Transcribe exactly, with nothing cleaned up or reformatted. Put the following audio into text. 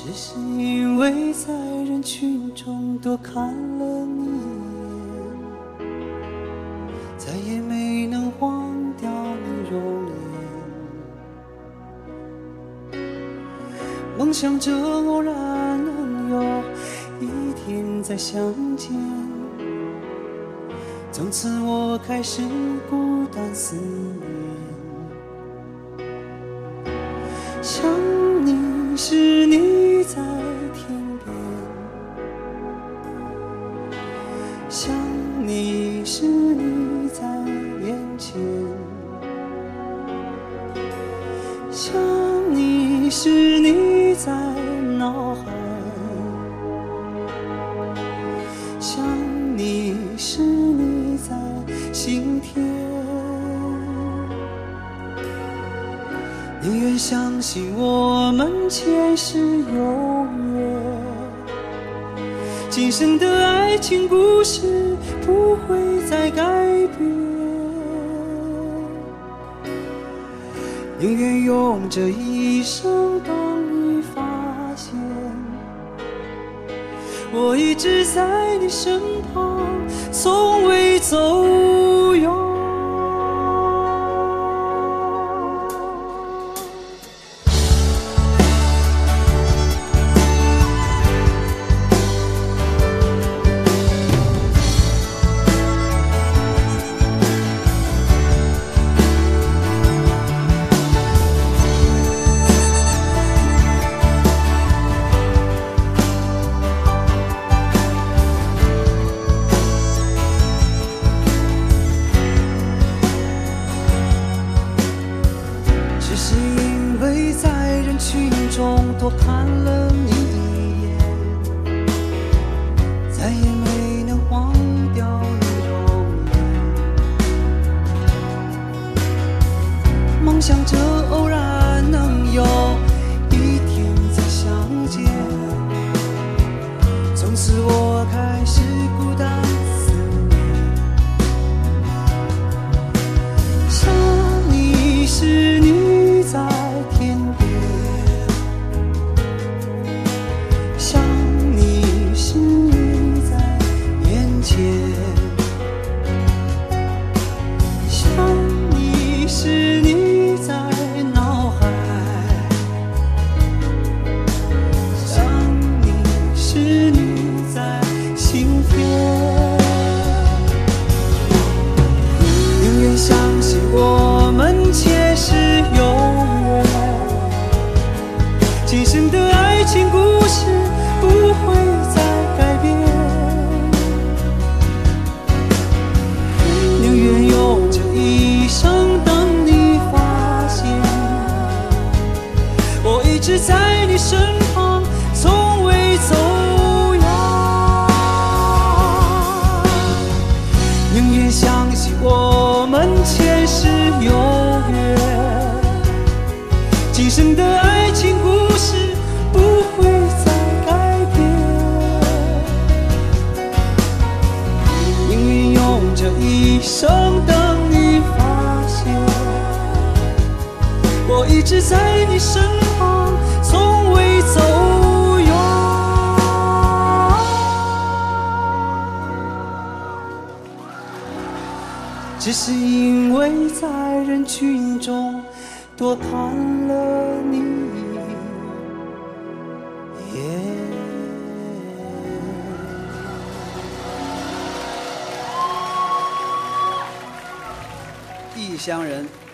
只是因为在人群中多看了你一眼，再也没能忘掉你容颜。梦想着偶然能有一天再相见，从此我开始孤单思念。想你是你在天边，想你是你在眼前，想你是你在脑海，想你是你在心田。宁愿相信我们前世有约，今生的爱情故事不会再改变。宁愿用这一生等你发现，我一直在你身旁，从未走远。多看了你一眼，再也没能忘掉你容颜。梦想着偶然能有一天再相见，从此我开始孤单思念。想你是你在天边，今生的爱情故事不会再改变。宁愿用这一生等你发现，我一直在你身旁，从未走远。宁愿相信我们前世有约，今生的爱情故事不会再改变。宁愿用这一生等你发现，我一直在你身旁，从未走远。只是因为在人群中多看了你一眼。异乡人。